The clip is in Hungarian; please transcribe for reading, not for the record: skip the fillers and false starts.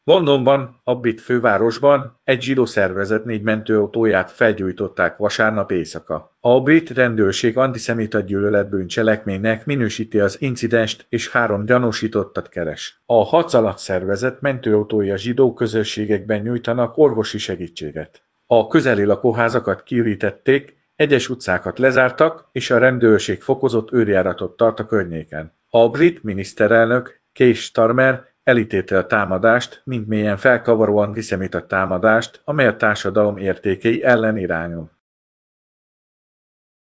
Londonban, a brit fővárosban egy zsidó szervezet 4 mentőautóját felgyújtották vasárnap éjszaka. A brit rendőrség antiszemita gyűlöletbűncselekménynek minősíti az incidenst és 3 gyanúsítottat keres. A hadzalat szervezet mentőautói a zsidó közösségekben nyújtanak orvosi segítséget. A közeli lakóházakat kiürítették, egyes utcákat lezártak, és a rendőrség fokozott őrjáratot tart a környéken. A brit miniszterelnök Keir Starmer elítélte a támadást, mint mélyen felkavaró antiszemita támadást, amely a társadalom értékei ellen irányul.